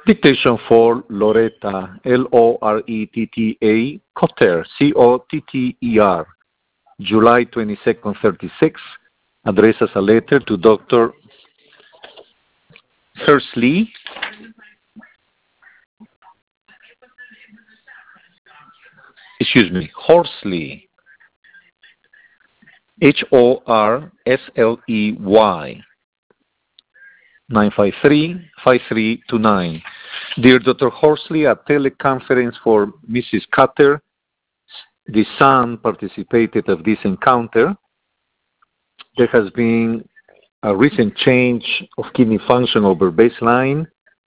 Dictation for Loretta, Loretta, Cotter, Cotter, July 22nd, 36, addresses a letter to Dr. Horsley, Horsley, Horsley, 953-5329. Dear Dr. Horsley, a teleconference for Mrs. Cutter. The son participated of this encounter. There has been a recent change of kidney function over baseline.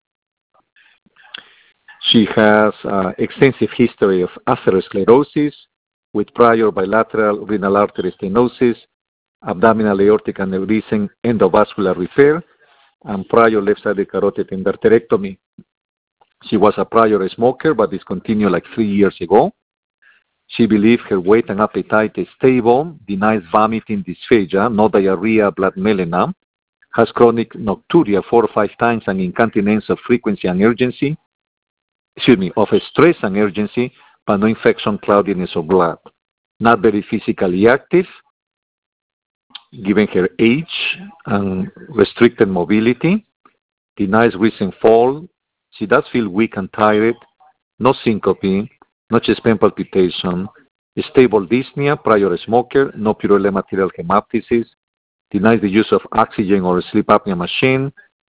She has extensive history of atherosclerosis with prior bilateral renal artery stenosis, abdominal aortic aneurysm endovascular repair, and prior left-sided carotid endarterectomy. She was a prior smoker but discontinued like 3 years ago. She believes her weight and appetite is stable, denies vomiting, dysphagia, no diarrhea, blood melena, has chronic nocturia 4 or 5 times and incontinence of frequency and urgency, of stress and urgency, but no infection, cloudiness, or blood. Not very physically active, given her age and restricted mobility, denies recent fall. She does feel weak and tired, no syncope, no chest pain palpitation, stable dyspnea, prior smoker, no Purell material hemoptysis, denies the use of oxygen or sleep apnea machine,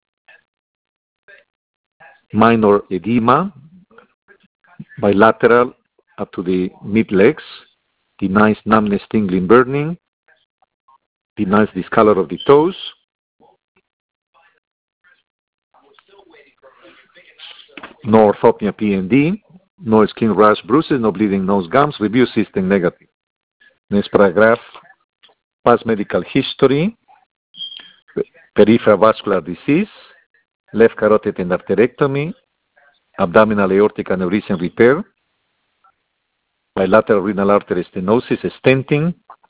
minor edema, bilateral up to the mid-legs, denies numbness, tingling, burning, denies discolor of the toes, no orthopnea PND, no skin rash, bruises, no bleeding nose, gums, review system negative. Next paragraph, past medical history, peripheral vascular disease, left carotid endarterectomy, abdominal aortic aneurysm repair, bilateral renal artery stenosis, stenting,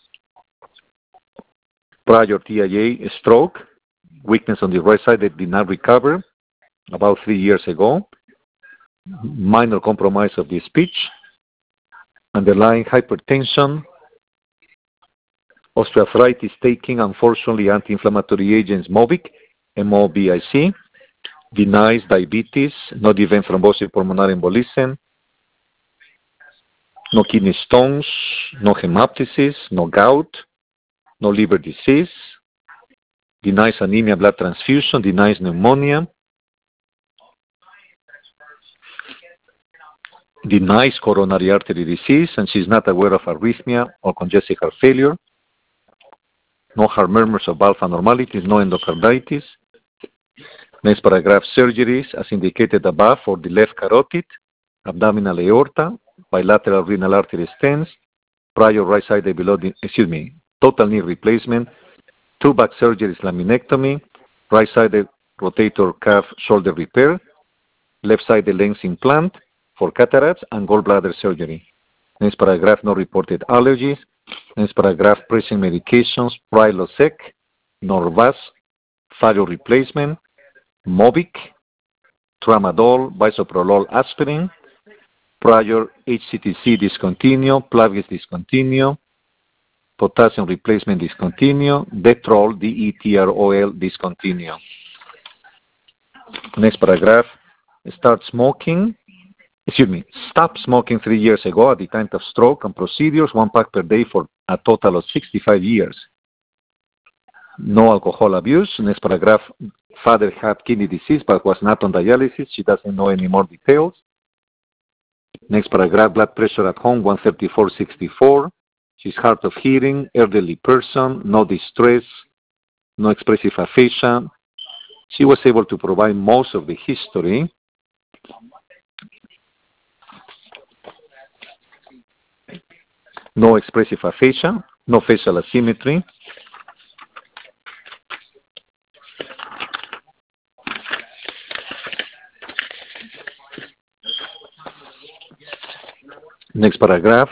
prior TIA, stroke, weakness on the right side that did not recover about 3 years ago, minor compromise of the speech, underlying hypertension, osteoarthritis taking, unfortunately, anti-inflammatory agents, Mobic, MOBIC, denies diabetes, no event thrombosis pulmonary embolism, no kidney stones, no hemoptysis, no gout, no liver disease, denies anemia, blood transfusion, denies pneumonia, denies coronary artery disease, and she's not aware of arrhythmia or congestive heart failure, no heart murmurs or valve abnormalities, no endocarditis. Next paragraph, surgeries as indicated above for the left carotid, abdominal aorta, bilateral renal artery stents, prior right-sided total knee replacement, 2 back surgeries, laminectomy, right-sided rotator cuff shoulder repair, left-sided lens implant for cataracts, and gallbladder surgery. Next paragraph, no reported allergies. Next paragraph, present medications, Prilosec, Norvasc, thyroid replacement, Mobic, Tramadol, Bisoprolol, aspirin, prior HCTC discontinue, Plavix discontinue, potassium replacement discontinue, Detrol, DETROL discontinue. Next paragraph, stop smoking 3 years ago at the time of stroke and procedures, 1 pack per day for a total of 65 years. No alcohol abuse. Next paragraph, father had kidney disease but was not on dialysis. She doesn't know any more details. Next paragraph, blood pressure at home, 134/64. She's hard of hearing, elderly person, no distress, no expressive aphasia. She was able to provide most of the history. No expressive aphasia, no facial asymmetry. Next paragraph.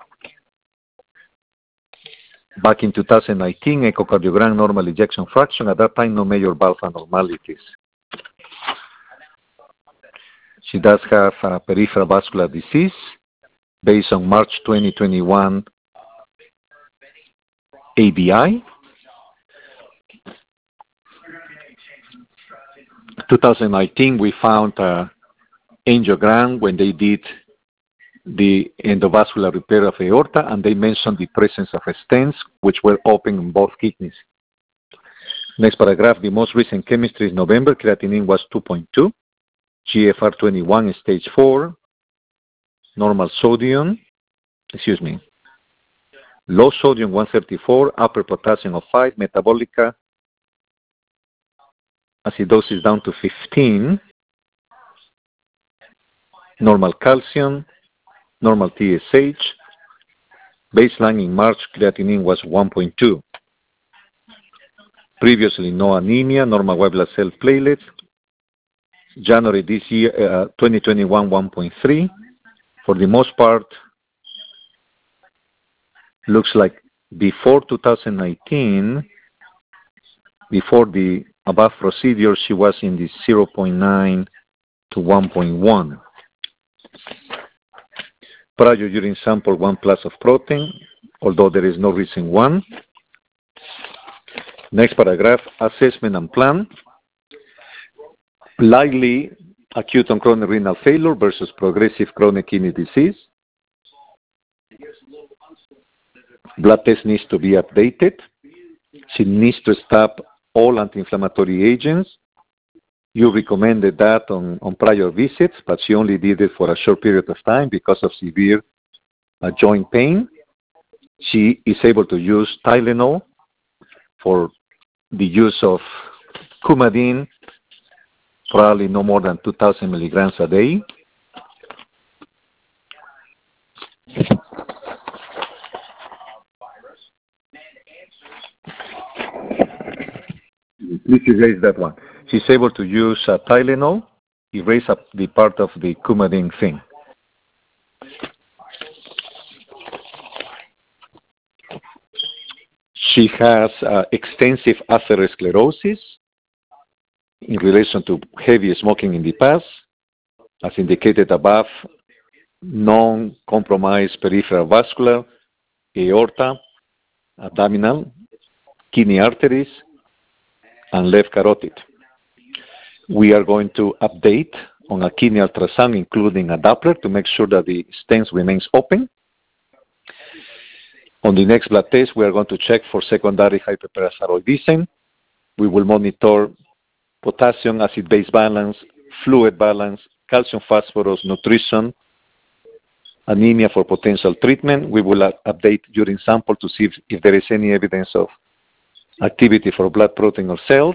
Back in 2019, echocardiogram normal ejection fraction. At that time, no major valve abnormalities. She does have peripheral vascular disease based on March 2021 ABI. 2019, we found angiogram when they did the endovascular repair of aorta, and they mentioned the presence of stents, which were open in both kidneys. Next paragraph, the most recent chemistry is November. Creatinine was 2.2. GFR 21 is stage 4. Normal sodium, low sodium 134, upper potassium of 5, metabolica acidosis down to 15, normal calcium, normal TSH, baseline in March creatinine was 1.2. Previously no anemia, normal white blood cell platelets. January this year, 2021, 1.3. For the most part, looks like before 2019, before the above procedure, she was in the 0.9 to 1.1. Prior urine sample 1 plus of protein, although there is no recent one. Next paragraph, assessment and plan. Likely acute on chronic renal failure versus progressive chronic kidney disease. Blood test needs to be updated. She needs to stop all anti-inflammatory agents. You recommended that on prior visits, but she only did it for a short period of time because of severe joint pain. She is able to use Tylenol for the use of Coumadin, probably no more than 2,000 milligrams a day. Please erase that one. She's able to use Tylenol, erase up the part of the Coumadin thing. She has extensive atherosclerosis in relation to heavy smoking in the past. As indicated above, non-compromised peripheral vascular, aorta, abdominal, kidney arteries, and left carotid. We are going to update on a kidney ultrasound, including a Doppler, to make sure that the stents remains open. On the next blood test, we are going to check for secondary hyperparathyroidism. We will monitor potassium acid-base balance, fluid balance, calcium phosphorus, nutrition, anemia for potential treatment. We will update urine sample to see if there is any evidence of activity for blood protein or cells.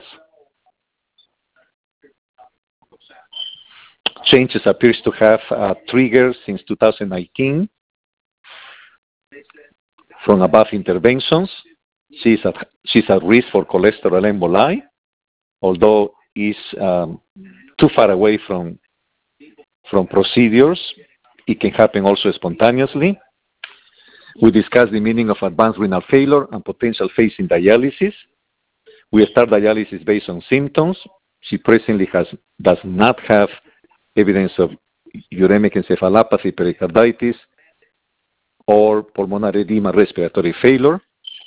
Changes appears to have triggered since 2019 from above interventions. She's at risk for cholesterol emboli, although is too far away from procedures. It can happen also spontaneously. We discussed the meaning of advanced renal failure and potential facing dialysis. We start dialysis based on symptoms. She presently does not have evidence of uremic encephalopathy, pericarditis, or pulmonary edema, respiratory failure.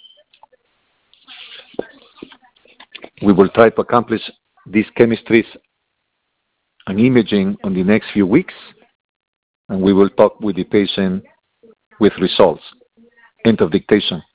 We will try to accomplish these chemistries and imaging on the next few weeks, and we will talk with the patient with results. End of dictation.